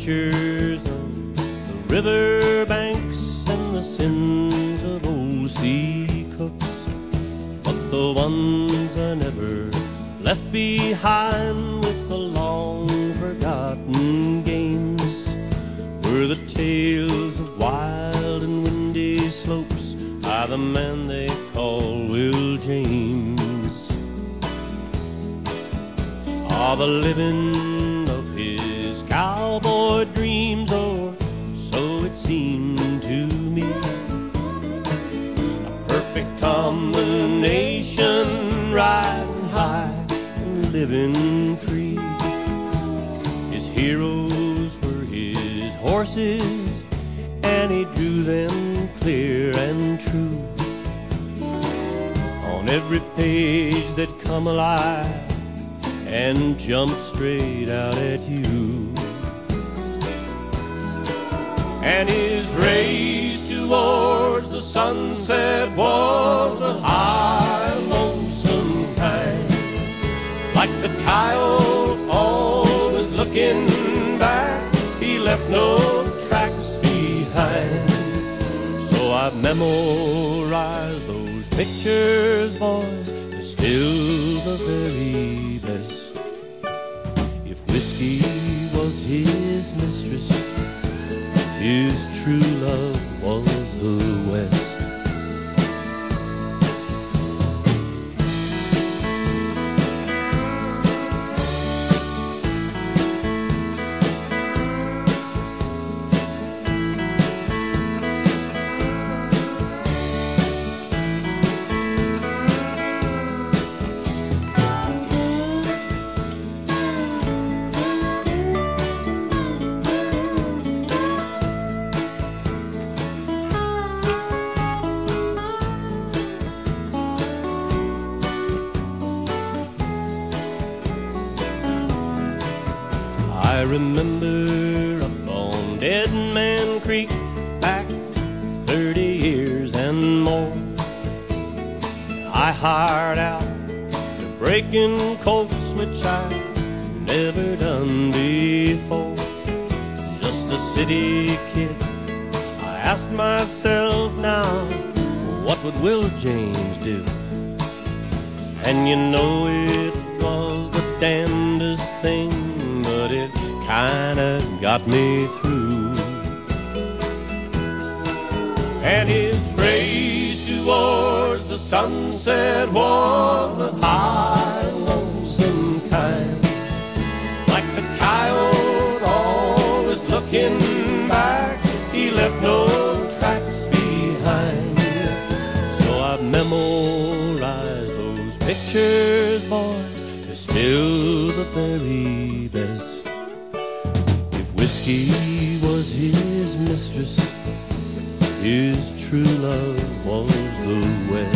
pictures of the river banks and the sins of old sea cooks, but the ones I never left behind with the long forgotten games were the tales of wild and windy slopes by the man they call Will James. All the living of his cowboy dreams, or so it seemed to me. A perfect combination, riding high and living free. His heroes were his horses, and he drew them clear and true. On every page that come alive and jumped straight out at you. And his race towards the sunset was the high and lonesome kind, like the coyote always looking back, he left no tracks behind. So I've memorized those pictures, boys, they're still the very best. If whiskey was his mistress, his true love was the West. I remember up on Dead Man Creek back 30 years and more, I hired out to breaking colts, which I'd never done before. Just a city kid, I asked myself now, what would Will James do? And you know it was the damnedest thing, but it kinda got me through. And his race towards the sunset was the high and lonesome kind, like the coyote always looking back, he left no tracks behind. So I've memorized those pictures, boys, they're still the very best. Whiskey was his mistress, his true love was the West.